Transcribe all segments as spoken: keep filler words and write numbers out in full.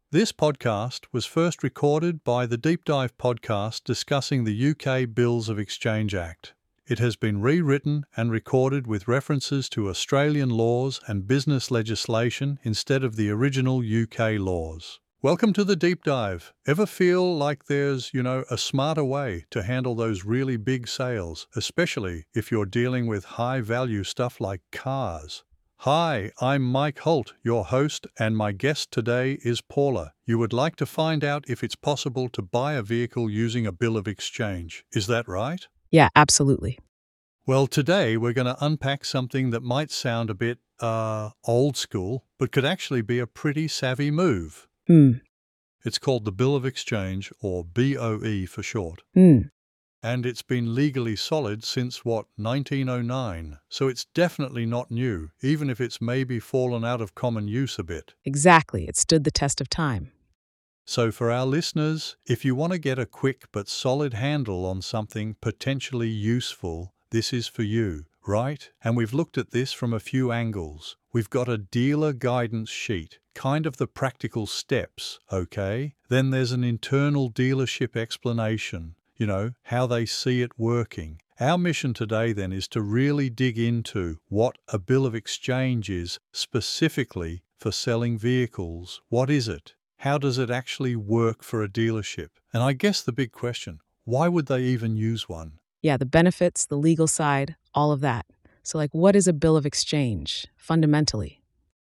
This podcast was first recorded by the Deep Dive podcast discussing the U K Bills of Exchange Act. It has been rewritten and recorded with references to Australian laws and business legislation instead of the original U K laws. Welcome to the Deep Dive. Ever feel like there's, you know, a smarter way to handle those really big sales, especially if you're dealing with high-value stuff like cars? Hi, I'm Mike Holt, your host, and my guest today is Paula. You would like to find out if it's possible to buy a vehicle using a bill of exchange. Is that right? Yeah, absolutely. Well, today we're going to unpack something that might sound a bit, uh, old school, but could actually be a pretty savvy move. Hmm. It's called the Bill of Exchange, or B O E for short. Hmm. And it's been legally solid since, what, nineteen oh nine. So it's definitely not new, even if it's maybe fallen out of common use a bit. Exactly. It stood the test of time. So for our listeners, if you want to get a quick but solid handle on something potentially useful, this is for you, right? And we've looked at this from a few angles. We've got a dealer guidance sheet, kind of the practical steps, okay? Then there's an internal dealership explanation, you know, how they see it working. Our mission today then is to really dig into what a bill of exchange is specifically for selling vehicles. What is it? How does it actually work for a dealership? And I guess the big question, why would they even use one? Yeah, the benefits, the legal side, all of that. So, like, what is a bill of exchange, fundamentally?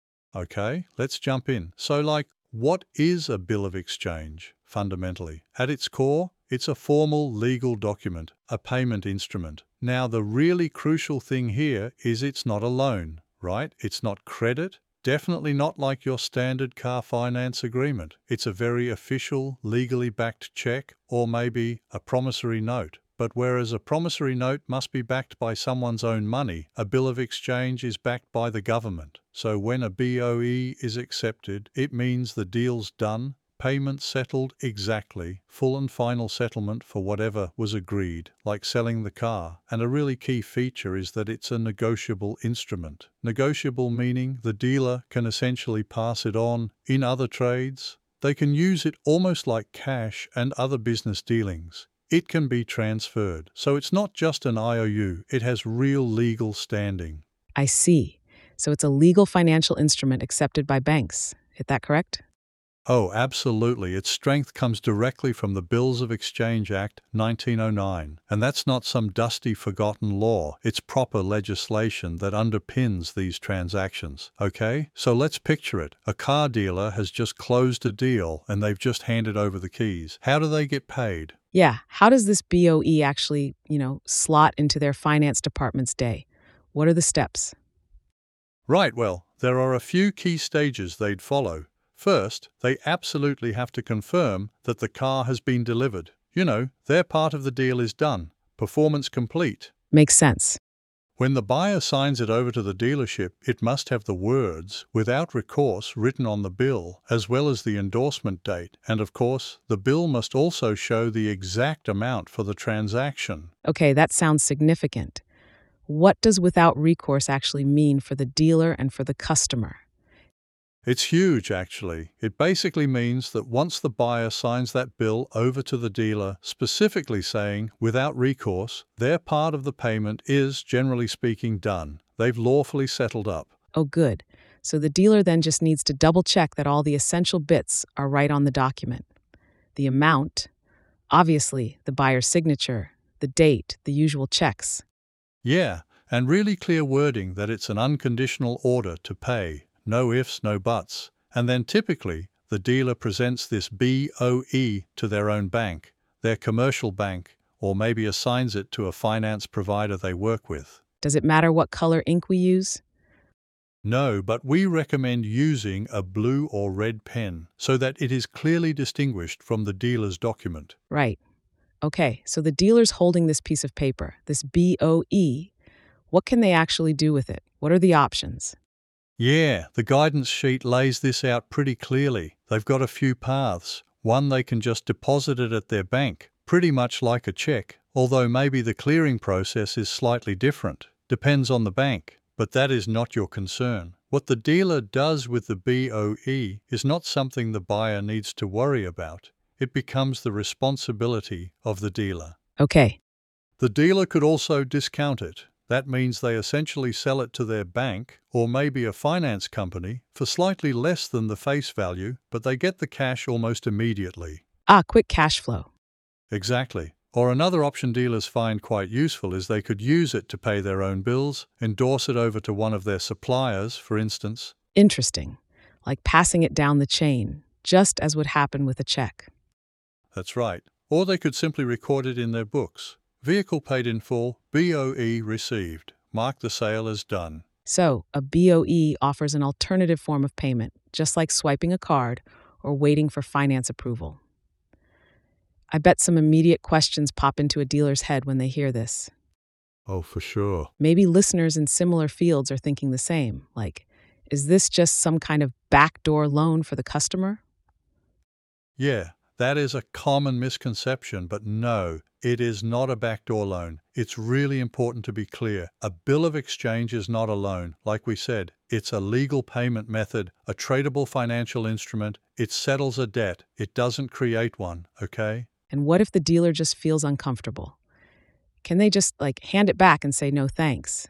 Okay, let's jump in. So, like, what is a bill of exchange, fundamentally? At its core, it's a formal legal document, a payment instrument. Now, the really crucial thing here is it's not a loan, right? It's not credit. Definitely not like your standard car finance agreement. It's a very official, legally backed check or maybe a promissory note. But whereas a promissory note must be backed by someone's own money, a bill of exchange is backed by the government. So when a B O E is accepted, it means the deal's done, payment settled exactly, full and final settlement for whatever was agreed, like selling the car. And a really key feature is that it's a negotiable instrument. Negotiable meaning the dealer can essentially pass it on in other trades. They can use it almost like cash and other business dealings. It can be transferred. So it's not just an I O U, it has real legal standing. I see. So it's a legal financial instrument accepted by banks. Is that correct? Oh, absolutely. Its strength comes directly from the Bills of Exchange Act nineteen oh nine. And that's not some dusty, forgotten law. It's proper legislation that underpins these transactions. Okay? So let's picture it. A car dealer has just closed a deal and they've just handed over the keys. How do they get paid? Yeah. How does this B O E actually, you know, slot into their finance department's day? What are the steps? Right, well, there are a few key stages they'd follow. First, they absolutely have to confirm that the car has been delivered. You know, their part of the deal is done. Performance complete. Makes sense. When the buyer signs it over to the dealership, it must have the words, without recourse, written on the bill, as well as the endorsement date. And of course, the bill must also show the exact amount for the transaction. Okay, that sounds significant. What does without recourse actually mean for the dealer and for the customer? It's huge, actually. It basically means that once the buyer signs that bill over to the dealer, specifically saying, without recourse, their part of the payment is, generally speaking, done. They've lawfully settled up. Oh, good. So the dealer then just needs to double check that all the essential bits are right on the document. The amount, obviously, the buyer's signature, the date, the usual checks. Yeah, and really clear wording that it's an unconditional order to pay. No ifs, no buts. And then typically, the dealer presents this B O E to their own bank, their commercial bank, or maybe assigns it to a finance provider they work with. Does it matter what color ink we use? No, but we recommend using a blue or red pen so that it is clearly distinguished from the dealer's document. Right. Okay, so the dealer's holding this piece of paper, this B O E. What can they actually do with it? What are the options? Yeah, the guidance sheet lays this out pretty clearly. They've got a few paths. One, they can just deposit it at their bank, pretty much like a check, although maybe the clearing process is slightly different. Depends on the bank, but that is not your concern. What the dealer does with the B O E is not something the buyer needs to worry about. It becomes the responsibility of the dealer. Okay. The dealer could also discount it. That means they essentially sell it to their bank or maybe a finance company for slightly less than the face value, but they get the cash almost immediately. Ah, quick cash flow. Exactly. Or another option dealers find quite useful is they could use it to pay their own bills, endorse it over to one of their suppliers, for instance. Interesting. Like passing it down the chain, just as would happen with a check. That's right. Or they could simply record it in their books. Vehicle paid in full, B O E received. Mark the sale as done. So, a B O E offers an alternative form of payment, just like swiping a card or waiting for finance approval. I bet some immediate questions pop into a dealer's head when they hear this. Oh, for sure. Maybe listeners in similar fields are thinking the same, like, is this just some kind of backdoor loan for the customer? Yeah, that is a common misconception, but no, it is not a backdoor loan. It's really important to be clear. A bill of exchange is not a loan. Like we said, it's a legal payment method, a tradable financial instrument. It settles a debt. It doesn't create one, okay? And what if the dealer just feels uncomfortable? Can they just, like, hand it back and say no thanks?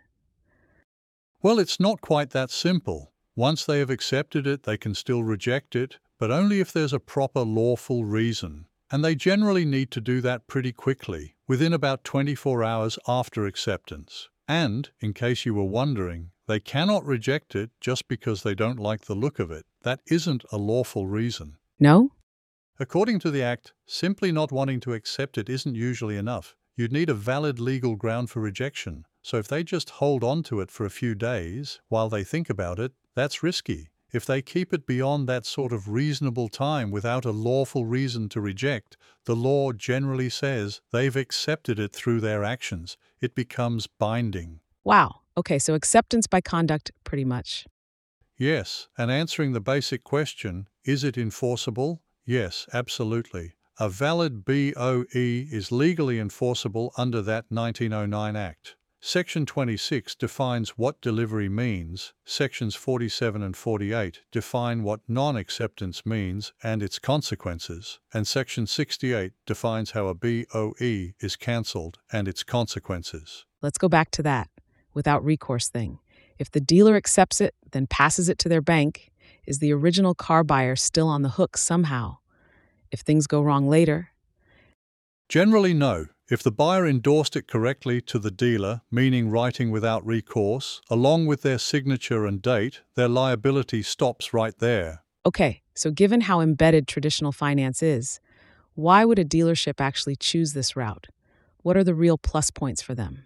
Well, it's not quite that simple. Once they have accepted it, they can still reject it, but only if there's a proper lawful reason. And they generally need to do that pretty quickly, within about twenty-four hours after acceptance. And, in case you were wondering, they cannot reject it just because they don't like the look of it. That isn't a lawful reason. No? According to the Act, simply not wanting to accept it isn't usually enough. You'd need a valid legal ground for rejection. So if they just hold on to it for a few days while they think about it, that's risky. If they keep it beyond that sort of reasonable time without a lawful reason to reject, the law generally says they've accepted it through their actions. It becomes binding. Wow. Okay, so acceptance by conduct, pretty much. Yes, and answering the basic question, is it enforceable? Yes, absolutely. A valid B O E is legally enforceable under that nineteen oh nine Act. Section twenty-six defines what delivery means. Sections forty-seven and forty-eight define what non-acceptance means and its consequences. And Section sixty-eight defines how a B O E is cancelled and its consequences. Let's go back to that without recourse thing. If the dealer accepts it, then passes it to their bank, is the original car buyer still on the hook somehow? If things go wrong later? Generally, no. If the buyer endorsed it correctly to the dealer, meaning writing without recourse, along with their signature and date, their liability stops right there. Okay, so given how embedded traditional finance is, why would a dealership actually choose this route? What are the real plus points for them?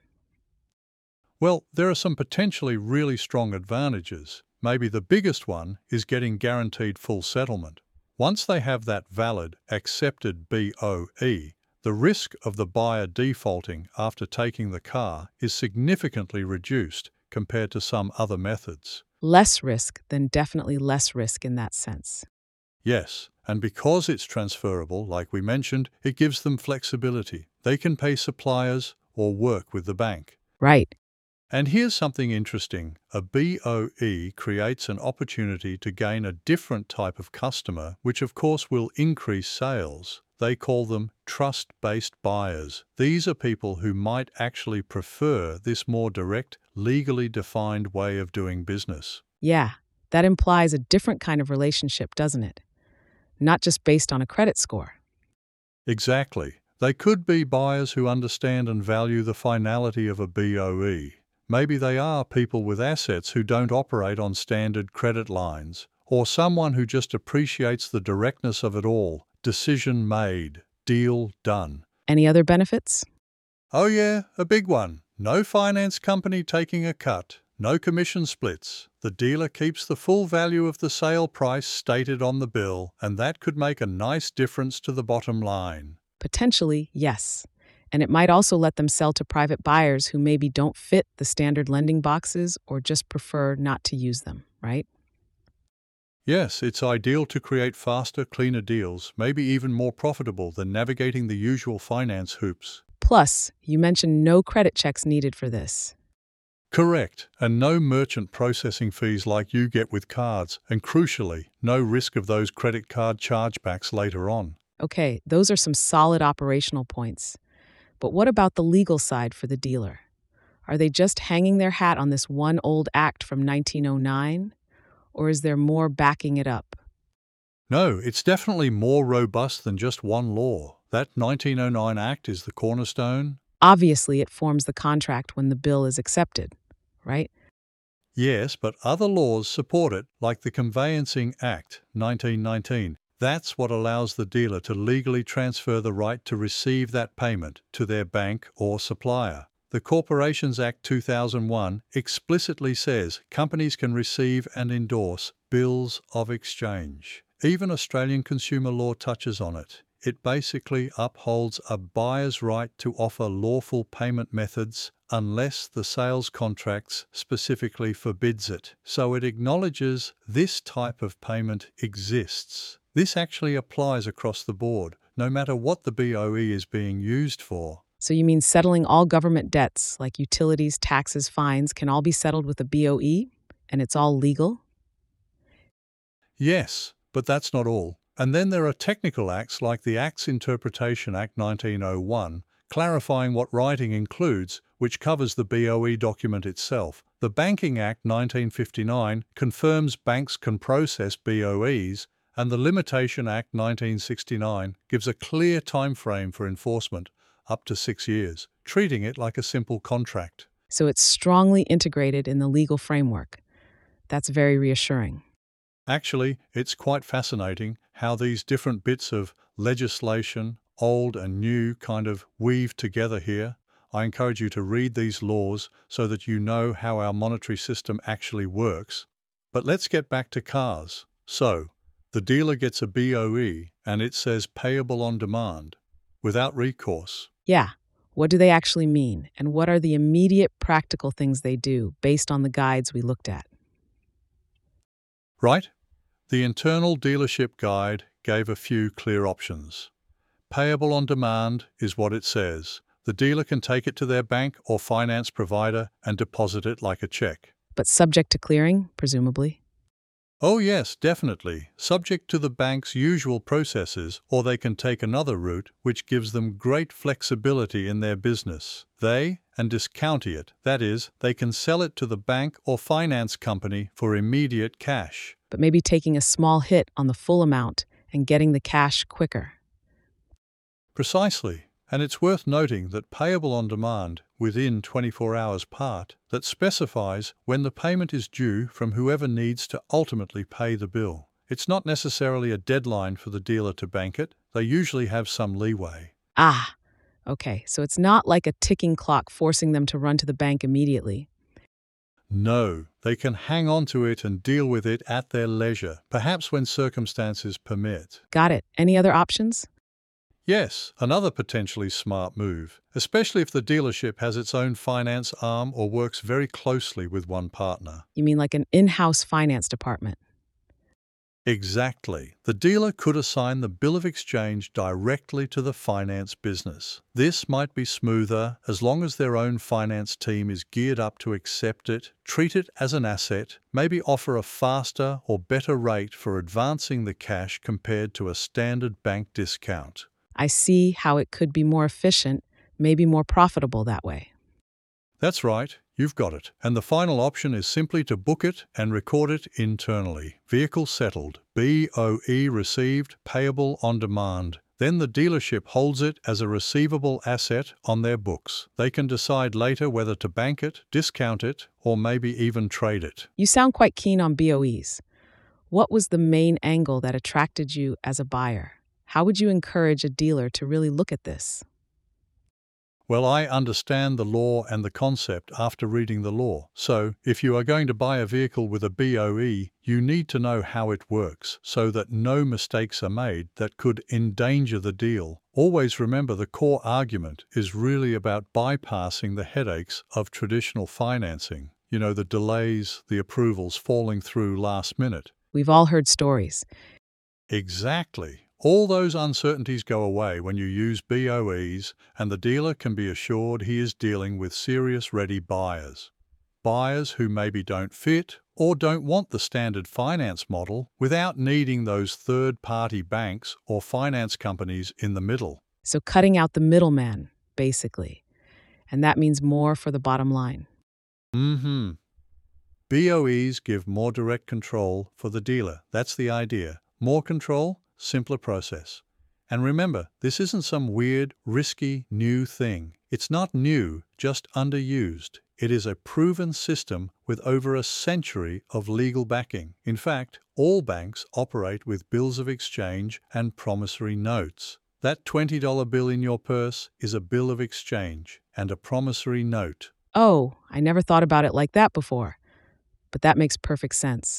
Well, there are some potentially really strong advantages. Maybe the biggest one is getting guaranteed full settlement. Once they have that valid, accepted B O E, the risk of the buyer defaulting after taking the car is significantly reduced compared to some other methods. Less risk, then definitely less risk in that sense. Yes, and because it's transferable, like we mentioned, it gives them flexibility. They can pay suppliers or work with the bank. Right. And here's something interesting. A B O E creates an opportunity to gain a different type of customer, which of course will increase sales. They call them trust-based buyers. These are people who might actually prefer this more direct, legally defined way of doing business. Yeah, that implies a different kind of relationship, doesn't it? Not just based on a credit score. Exactly. They could be buyers who understand and value the finality of a B O E. Maybe they are people with assets who don't operate on standard credit lines, or someone who just appreciates the directness of it all. Decision made, deal done. Any other benefits? Oh yeah, a big one. No finance company taking a cut, no commission splits. The dealer keeps the full value of the sale price stated on the bill, and that could make a nice difference to the bottom line. Potentially, yes. And it might also let them sell to private buyers who maybe don't fit the standard lending boxes or just prefer not to use them, right? Yes, it's ideal to create faster, cleaner deals, maybe even more profitable than navigating the usual finance hoops. Plus, you mentioned no credit checks needed for this. Correct, and no merchant processing fees like you get with cards, and crucially, no risk of those credit card chargebacks later on. Okay, those are some solid operational points. But what about the legal side for the dealer? Are they just hanging their hat on this one old act from nineteen oh nine? Or is there more backing it up? No, it's definitely more robust than just one law. That nineteen oh nine Act is the cornerstone. Obviously, it forms the contract when the bill is accepted, right? Yes, but other laws support it, like the Conveyancing Act nineteen nineteen. That's what allows the dealer to legally transfer the right to receive that payment to their bank or supplier. The Corporations Act two thousand one explicitly says companies can receive and endorse bills of exchange. Even Australian consumer law touches on it. It basically upholds a buyer's right to offer lawful payment methods unless the sales contracts specifically forbids it. So it acknowledges this type of payment exists. This actually applies across the board, no matter what the B O E is being used for. So you mean settling all government debts, like utilities, taxes, fines, can all be settled with a B O E? And it's all legal? Yes, but that's not all. And then there are technical acts like the Acts Interpretation Act nineteen oh one, clarifying what writing includes, which covers the B O E document itself. The Banking Act nineteen fifty-nine confirms banks can process B O Es, and the Limitation Act nineteen sixty-nine gives a clear time frame for enforcement, up to six years, treating it like a simple contract. So it's strongly integrated in the legal framework. That's very reassuring. Actually, it's quite fascinating how these different bits of legislation, old and new, kind of weave together here. I encourage you to read these laws so that you know how our monetary system actually works. But let's get back to cars. So, the dealer gets a B O E and it says payable on demand, without recourse. Yeah. What do they actually mean? And what are the immediate practical things they do based on the guides we looked at? Right? The internal dealership guide gave a few clear options. Payable on demand is what it says. The dealer can take it to their bank or finance provider and deposit it like a check. But subject to clearing, presumably? Oh yes, definitely, subject to the bank's usual processes, or they can take another route which gives them great flexibility in their business. They, and discount it, that is, they can sell it to the bank or finance company for immediate cash. But maybe taking a small hit on the full amount and getting the cash quicker. Precisely. And it's worth noting that payable on demand, within twenty-four hours part, that specifies when the payment is due from whoever needs to ultimately pay the bill. It's not necessarily a deadline for the dealer to bank it. They usually have some leeway. Ah, okay, so it's not like a ticking clock forcing them to run to the bank immediately. No, they can hang on to it and deal with it at their leisure, perhaps when circumstances permit. Got it. Any other options? Yes, another potentially smart move, especially if the dealership has its own finance arm or works very closely with one partner. You mean like an in-house finance department? Exactly. The dealer could assign the bill of exchange directly to the finance business. This might be smoother as long as their own finance team is geared up to accept it, treat it as an asset, maybe offer a faster or better rate for advancing the cash compared to a standard bank discount. I see how it could be more efficient, maybe more profitable that way. That's right, you've got it. And the final option is simply to book it and record it internally. Vehicle settled, B O E received, payable on demand. Then the dealership holds it as a receivable asset on their books. They can decide later whether to bank it, discount it, or maybe even trade it. You sound quite keen on B O Es. What was the main angle that attracted you as a buyer? How would you encourage a dealer to really look at this? Well, I understand the law and the concept after reading the law. So, if you are going to buy a vehicle with a B O E, you need to know how it works so that no mistakes are made that could endanger the deal. Always remember the core argument is really about bypassing the headaches of traditional financing. You know, the delays, the approvals falling through last minute. We've all heard stories. Exactly. All those uncertainties go away when you use B O Es, and the dealer can be assured he is dealing with serious ready buyers. buyers who maybe don't fit or don't want the standard finance model without needing those third-party banks or finance companies in the middle. So cutting out the middleman, basically. And that means more for the bottom line. Mm-hmm. B O Es give more direct control for the dealer. That's the idea. More control, simpler process. And remember, this isn't some weird, risky, new thing. It's not new, just underused. It is a proven system with over a century of legal backing. In fact, all banks operate with bills of exchange and promissory notes. That twenty dollar bill in your purse is a bill of exchange and a promissory note. Oh, I never thought about it like that before. But that makes perfect sense.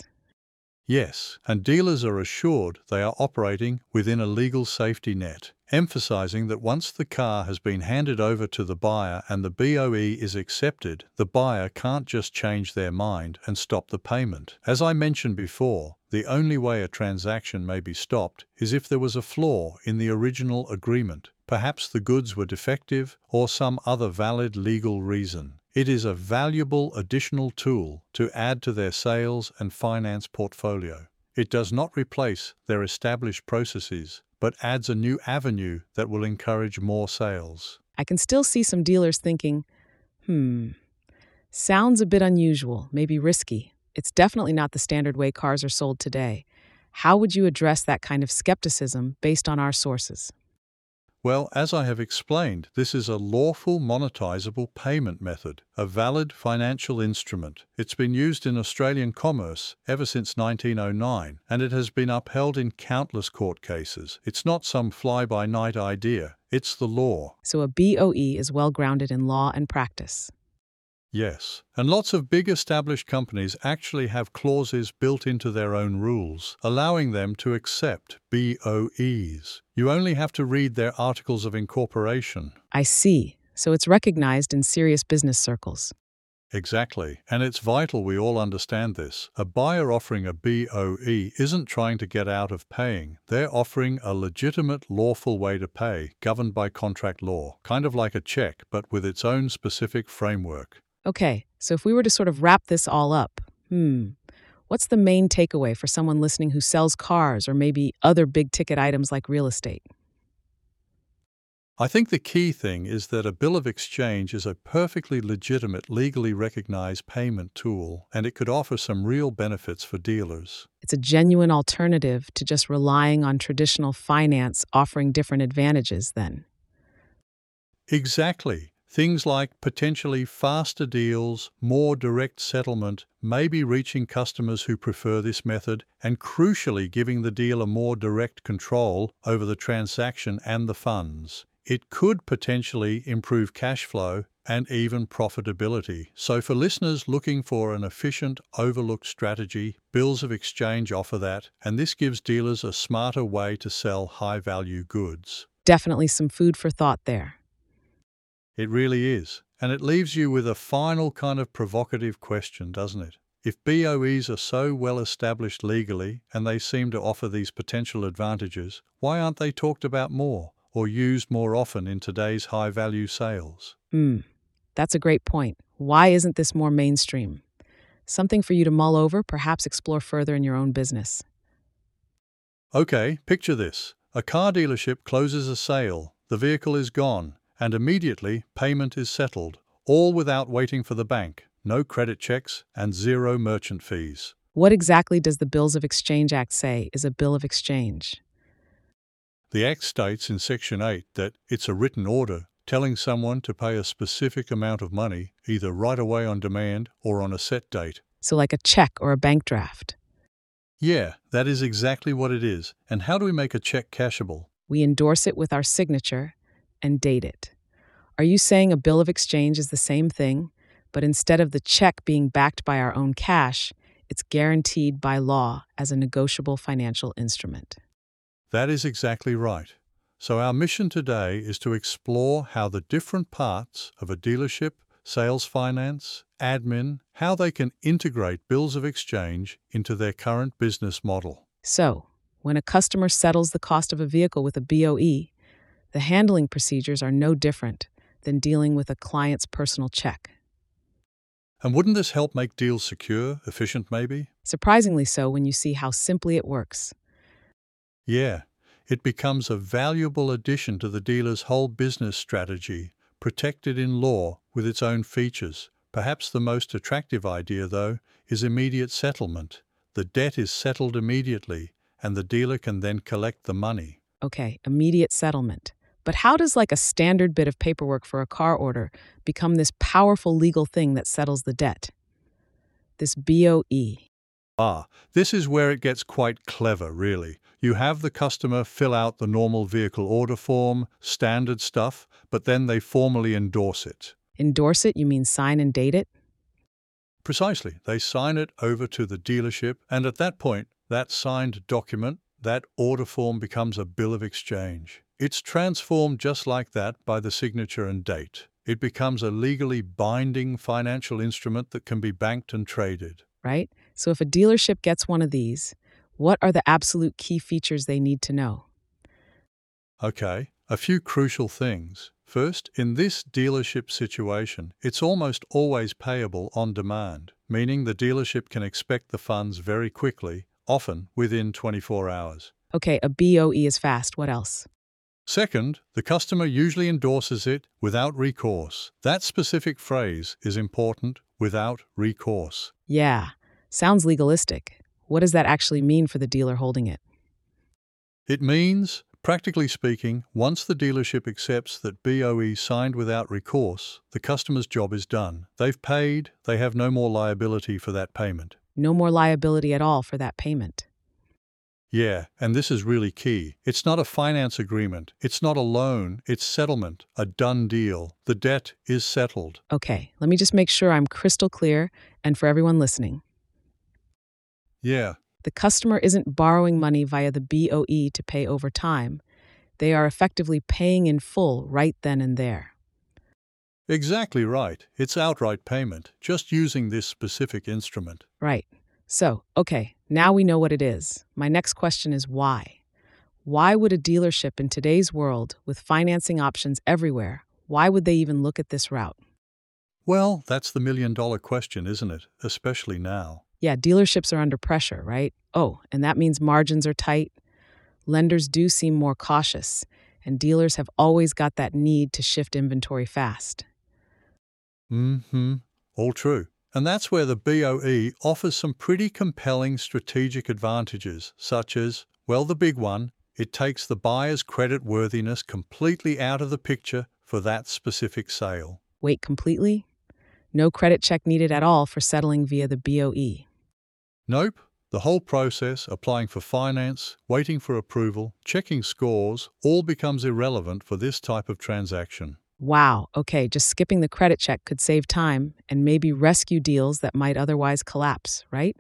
Yes, and dealers are assured they are operating within a legal safety net, emphasizing that once the car has been handed over to the buyer and the B O E is accepted, the buyer can't just change their mind and stop the payment. As I mentioned before, the only way a transaction may be stopped is if there was a flaw in the original agreement. Perhaps the goods were defective or some other valid legal reason. It is a valuable additional tool to add to their sales and finance portfolio. It does not replace their established processes, but adds a new avenue that will encourage more sales. I can still see some dealers thinking, hmm, sounds a bit unusual, maybe risky. It's definitely not the standard way cars are sold today. How would you address that kind of skepticism based on our sources? Well, as I have explained, this is a lawful monetizable payment method, a valid financial instrument. It's been used in Australian commerce ever since nineteen oh nine, and it has been upheld in countless court cases. It's not some fly-by-night idea, it's the law. So a B O E is well grounded in law and practice. Yes, and lots of big established companies actually have clauses built into their own rules, allowing them to accept B O Es. You only have to read their articles of incorporation. I see. So it's recognized in serious business circles. Exactly, and it's vital we all understand this. A buyer offering a B O E isn't trying to get out of paying. They're offering a legitimate, lawful way to pay, governed by contract law, kind of like a check, but with its own specific framework. Okay, so if we were to sort of wrap this all up, hmm, what's the main takeaway for someone listening who sells cars or maybe other big-ticket items like real estate? I think the key thing is that a bill of exchange is a perfectly legitimate, legally recognized payment tool, and it could offer some real benefits for dealers. It's a genuine alternative to just relying on traditional finance offering different advantages then. Exactly. Things like potentially faster deals, more direct settlement, maybe reaching customers who prefer this method, and crucially giving the dealer more direct control over the transaction and the funds. It could potentially improve cash flow and even profitability. So for listeners looking for an efficient, overlooked strategy, bills of exchange offer that, and this gives dealers a smarter way to sell high-value goods. Definitely some food for thought there. It really is. And it leaves you with a final kind of provocative question, doesn't it? If B O Es are so well established legally and they seem to offer these potential advantages, why aren't they talked about more or used more often in today's high-value sales? Hmm, that's a great point. Why isn't this more mainstream? Something for you to mull over, perhaps explore further in your own business. Okay, picture this. A car dealership closes a sale, the vehicle is gone, and immediately payment is settled, all without waiting for the bank, no credit checks, and zero merchant fees. What exactly does the Bills of Exchange Act say is a bill of exchange? The Act states in Section eight that it's a written order telling someone to pay a specific amount of money, either right away on demand or on a set date. So like a check or a bank draft. Yeah, that is exactly what it is. And how do we make a check cashable? We endorse it with our signature and date it. Are you saying a bill of exchange is the same thing, but instead of the check being backed by our own cash, it's guaranteed by law as a negotiable financial instrument? That is exactly right. So our mission today is to explore how the different parts of a dealership, sales finance, admin, how they can integrate bills of exchange into their current business model. So, when a customer settles the cost of a vehicle with a B O E, the handling procedures are no different than dealing with a client's personal check. And wouldn't this help make deals secure, efficient maybe? Surprisingly so when you see how simply it works. Yeah, it becomes a valuable addition to the dealer's whole business strategy, protected in law with its own features. Perhaps the most attractive idea, though, is immediate settlement. The debt is settled immediately, and the dealer can then collect the money. Okay, immediate settlement. But how does like a standard bit of paperwork for a car order become this powerful legal thing that settles the debt? This B O E. Ah, this is where it gets quite clever, really. You have the customer fill out the normal vehicle order form, standard stuff, but then they formally endorse it. Endorse it, you mean sign and date it? Precisely. They sign it over to the dealership, and at that point, that signed document, that order form becomes a bill of exchange. It's transformed just like that by the signature and date. It becomes a legally binding financial instrument that can be banked and traded. Right? So if a dealership gets one of these, what are the absolute key features they need to know? Okay, a few crucial things. First, in this dealership situation, it's almost always payable on demand, meaning the dealership can expect the funds very quickly, often within twenty-four hours. Okay, a B O E is fast. What else? Second, the customer usually endorses it without recourse. That specific phrase is important, without recourse. Yeah, sounds legalistic. What does that actually mean for the dealer holding it? It means, practically speaking, once the dealership accepts that B O E signed without recourse, the customer's job is done. They've paid, they have no more liability for that payment. No more liability at all for that payment. Yeah, and this is really key. It's not a finance agreement. It's not a loan. It's settlement, a done deal. The debt is settled. Okay, let me just make sure I'm crystal clear and for everyone listening. Yeah, The customer isn't borrowing money via the B O E to pay over time. They are effectively paying in full right then and there. exactly right. It's outright payment, just using this specific instrument. Right. So, okay, now we know what it is. My next question is why? Why would a dealership in today's world, with financing options everywhere, why would they even look at this route? Well, that's the million dollar question, isn't it? Especially now. Yeah, dealerships are under pressure, right? Oh, and that means margins are tight. Lenders do seem more cautious, and dealers have always got that need to shift inventory fast. Mm-hmm. All true. And that's where the B O E offers some pretty compelling strategic advantages, such as, well, the big one, it takes the buyer's creditworthiness completely out of the picture for that specific sale. Wait, completely? No credit check needed at all for settling via the B O E. Nope. The whole process, applying for finance, waiting for approval, checking scores, all becomes irrelevant for this type of transaction. Wow, okay, just skipping the credit check could save time and maybe rescue deals that might otherwise collapse, right?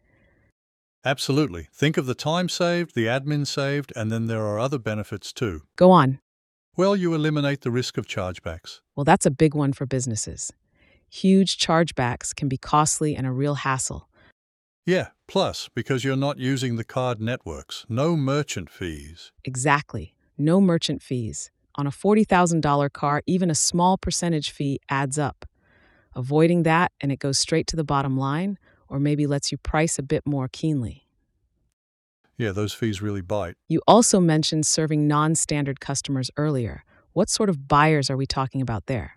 Absolutely. Think of the time saved, the admin saved, and then there are other benefits too. Go on. Well, you eliminate the risk of chargebacks. Well, that's a big one for businesses. Huge chargebacks can be costly and a real hassle. Yeah, plus, because you're not using the card networks, no merchant fees. Exactly. No merchant fees. On a forty thousand dollars car, even a small percentage fee adds up. Avoiding that and it goes straight to the bottom line, or maybe lets you price a bit more keenly. Yeah, those fees really bite. You also mentioned serving non-standard customers earlier. What sort of buyers are we talking about there?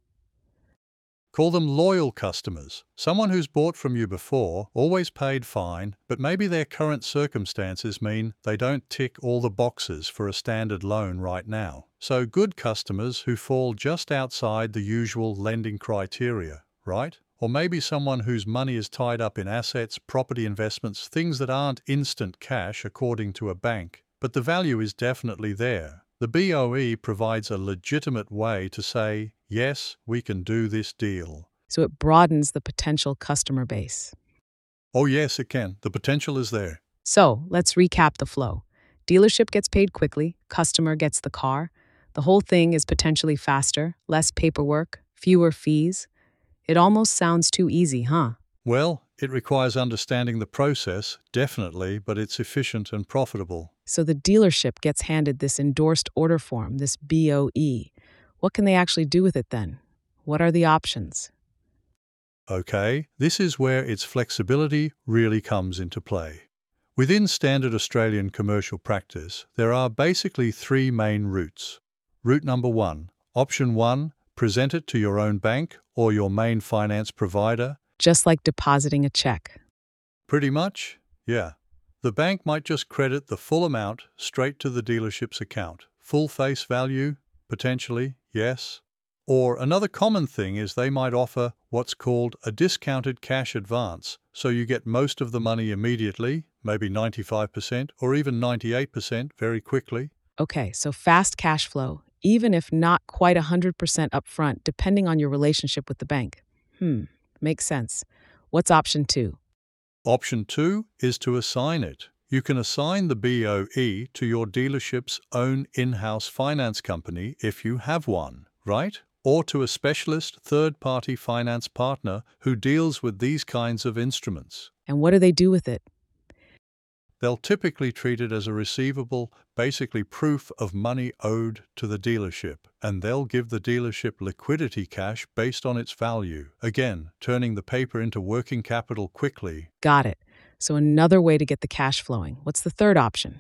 Call them loyal customers. Someone who's bought from you before, always paid fine, but maybe their current circumstances mean they don't tick all the boxes for a standard loan right now. So good customers who fall just outside the usual lending criteria, right? Or maybe someone whose money is tied up in assets, property investments, things that aren't instant cash according to a bank, but the value is definitely there. The B O E provides a legitimate way to say, yes, we can do this deal. So it broadens the potential customer base. Oh yes, it can. The potential is there. So let's recap the flow. Dealership gets paid quickly, customer gets the car. The whole thing is potentially faster, less paperwork, fewer fees. It almost sounds too easy, huh? Well, it requires understanding the process, definitely, but it's efficient and profitable. So the dealership gets handed this endorsed order form, this B O E. What can they actually do with it then? What are the options? Okay, this is where its flexibility really comes into play. Within standard Australian commercial practice, there are basically three main routes. Route number one. Option one, present it to your own bank or your main finance provider. Just like depositing a check. Pretty much, yeah. The bank might just credit the full amount straight to the dealership's account. Full face value, potentially, yes. Or another common thing is they might offer what's called a discounted cash advance, so you get most of the money immediately, maybe ninety-five percent or even ninety-eight percent very quickly. Okay, so fast cash flow, even if not quite one hundred percent upfront, depending on your relationship with the bank. Hmm, makes sense. What's option two? Option two is to assign it. You can assign the B O E to your dealership's own in-house finance company if you have one, right? Or to a specialist third-party finance partner who deals with these kinds of instruments. And what do they do with it? They'll typically treat it as a receivable, basically proof of money owed to the dealership, and they'll give the dealership liquidity cash based on its value, again, turning the paper into working capital quickly. Got it. So another way to get the cash flowing. What's the third option?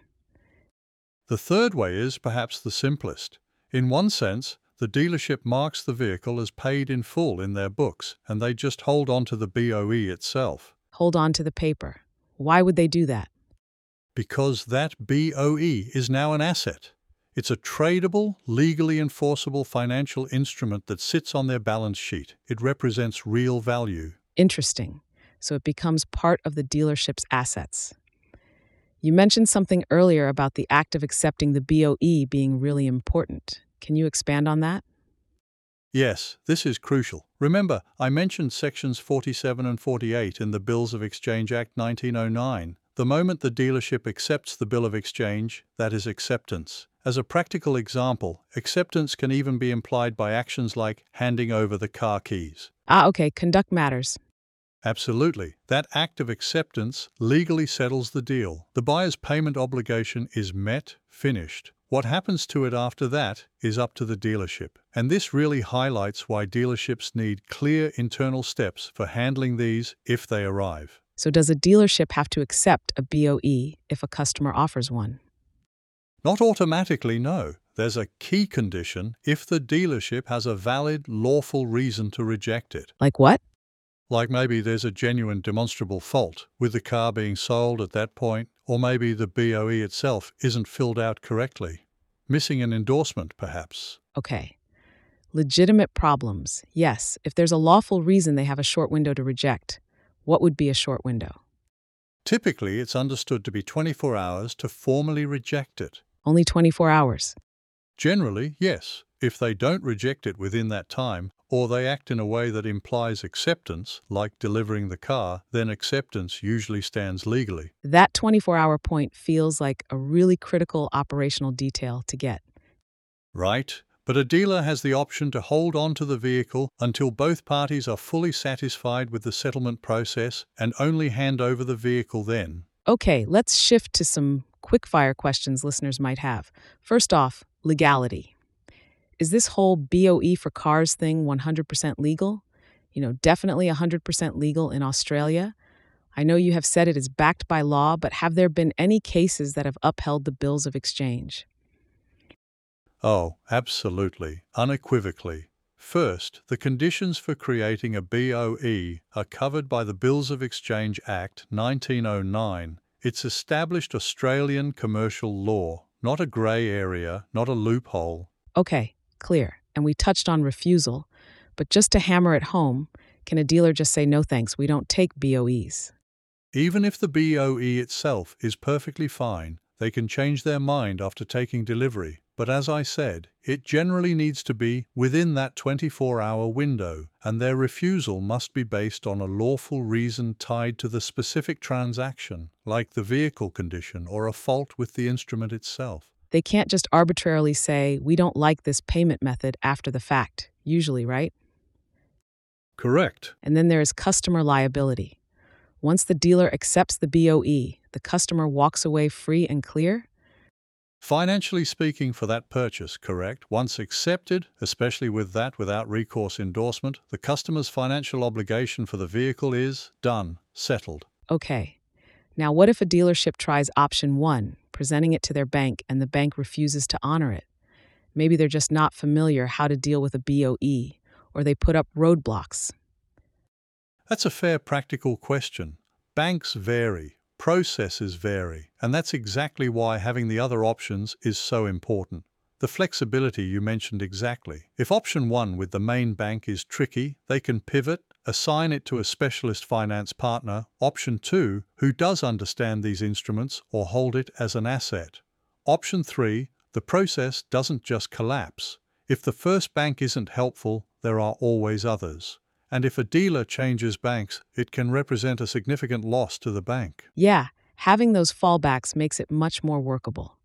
The third way is perhaps the simplest. In one sense, the dealership marks the vehicle as paid in full in their books, and they just hold on to the B O E itself. Hold on to the paper. Why would they do that? Because that B O E is now an asset. It's a tradable, legally enforceable financial instrument that sits on their balance sheet. It represents real value. Interesting. So it becomes part of the dealership's assets. You mentioned something earlier about the act of accepting the B O E being really important. Can you expand on that? Yes, this is crucial. Remember, I mentioned sections forty-seven and forty-eight in the Bills of Exchange Act nineteen oh nine. The moment the dealership accepts the bill of exchange, that is acceptance. As a practical example, acceptance can even be implied by actions like handing over the car keys. Ah, okay, conduct matters. Absolutely. That act of acceptance legally settles the deal. The buyer's payment obligation is met, finished. What happens to it after that is up to the dealership. And this really highlights why dealerships need clear internal steps for handling these if they arrive. So does a dealership have to accept a B O E if a customer offers one? Not automatically, no. There's a key condition if the dealership has a valid, lawful reason to reject it. Like what? Like maybe there's a genuine demonstrable fault with the car being sold at that point, or maybe the B O E itself isn't filled out correctly. Missing an endorsement, perhaps. Okay. Legitimate problems. Yes, if there's a lawful reason they have a short window to reject. What would be a short window? Typically, it's understood to be twenty-four hours to formally reject it. Only twenty-four hours. Generally, yes. If they don't reject it within that time, or they act in a way that implies acceptance, like delivering the car, then acceptance usually stands legally. That twenty-four hour point feels like a really critical operational detail to get. Right? But a dealer has the option to hold on to the vehicle until both parties are fully satisfied with the settlement process and only hand over the vehicle then. Okay, let's shift to some quick-fire questions listeners might have. First off, legality. Is this whole B O E for cars thing one hundred percent legal? You know, definitely one hundred percent legal in Australia? I know you have said it is backed by law, but have there been any cases that have upheld the bills of exchange? Oh, absolutely, unequivocally. First, the conditions for creating a B O E are covered by the Bills of Exchange Act nineteen oh nine. It's established Australian commercial law, not a grey area, not a loophole. Okay, clear. And we touched on refusal, but just to hammer it home, can a dealer just say, no thanks, we don't take B O Es? Even if the B O E itself is perfectly fine, they can change their mind after taking delivery. But as I said, it generally needs to be within that twenty-four hour window, and their refusal must be based on a lawful reason tied to the specific transaction, like the vehicle condition or a fault with the instrument itself. They can't just arbitrarily say, we don't like this payment method after the fact, usually, right? Correct. And then there is customer liability. Once the dealer accepts the B O E, the customer walks away free and clear? Financially speaking for that purchase, correct? Once accepted, especially with that without recourse endorsement, the customer's financial obligation for the vehicle is done, settled. Okay. Now, what if a dealership tries option one, presenting it to their bank, and the bank refuses to honor it? Maybe they're just not familiar how to deal with a B O E, or they put up roadblocks. That's a fair practical question. Banks vary, processes vary, and that's exactly why having the other options is so important. The flexibility you mentioned exactly. If option one with the main bank is tricky, they can pivot, assign it to a specialist finance partner, option two, who does understand these instruments, or hold it as an asset. Option three, the process doesn't just collapse. If the first bank isn't helpful, there are always others. And if a dealer changes banks, it can represent a significant loss to the bank. Yeah, having those fallbacks makes it much more workable.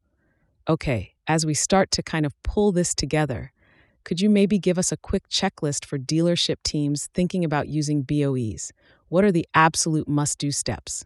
Okay, as we start to kind of pull this together, could you maybe give us a quick checklist for dealership teams thinking about using B O Es? What are the absolute must-do steps?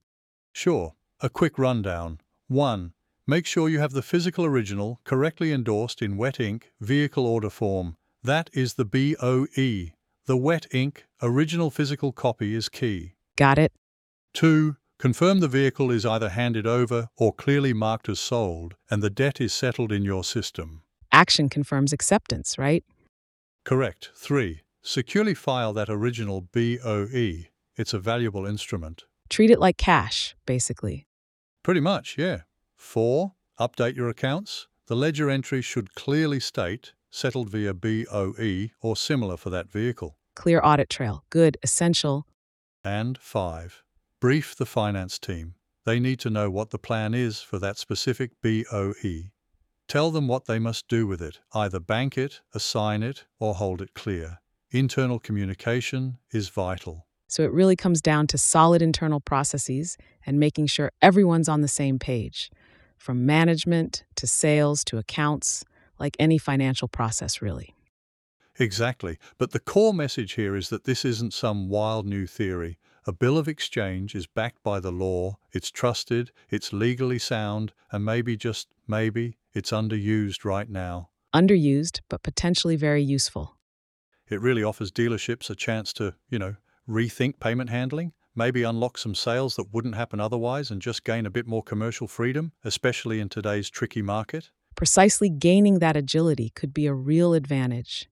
Sure, a quick rundown. one. Make sure you have the physical original correctly endorsed in wet ink vehicle order form. That is the B O E. The wet ink original physical copy is key. Got it? two. Confirm the vehicle is either handed over or clearly marked as sold and the debt is settled in your system. Action confirms acceptance, right? Correct. three. Securely file that original B O E. It's a valuable instrument. Treat it like cash, basically. Pretty much, yeah. four. Update your accounts. The ledger entry should clearly state settled via B O E or similar for that vehicle. Clear audit trail. Good, essential. And five. Brief the finance team. They need to know what the plan is for that specific B O E. Tell them what they must do with it, either bank it, assign it, or hold it clear. Internal communication is vital. So it really comes down to solid internal processes and making sure everyone's on the same page, from management to sales to accounts, like any financial process, really. Exactly. But the core message here is that this isn't some wild new theory. A bill of exchange is backed by the law, it's trusted, it's legally sound, and maybe, just maybe, it's underused right now. Underused, but potentially very useful. It really offers dealerships a chance to, you know, rethink payment handling, maybe unlock some sales that wouldn't happen otherwise and just gain a bit more commercial freedom, especially in today's tricky market. Precisely gaining that agility could be a real advantage.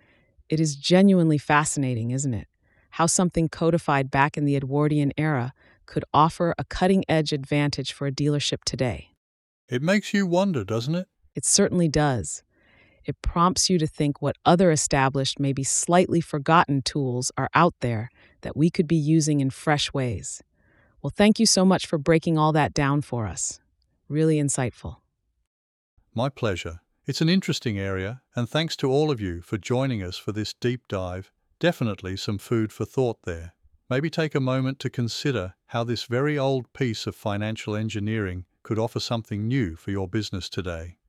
It is genuinely fascinating, isn't it? How something codified back in the Edwardian era could offer a cutting-edge advantage for a dealership today. It makes you wonder, doesn't it? It certainly does. It prompts you to think what other established, maybe slightly forgotten tools are out there that we could be using in fresh ways. Well, thank you so much for breaking all that down for us. Really insightful. My pleasure. It's an interesting area, and thanks to all of you for joining us for this deep dive. Definitely some food for thought there. Maybe take a moment to consider how this very old piece of financial engineering could offer something new for your business today.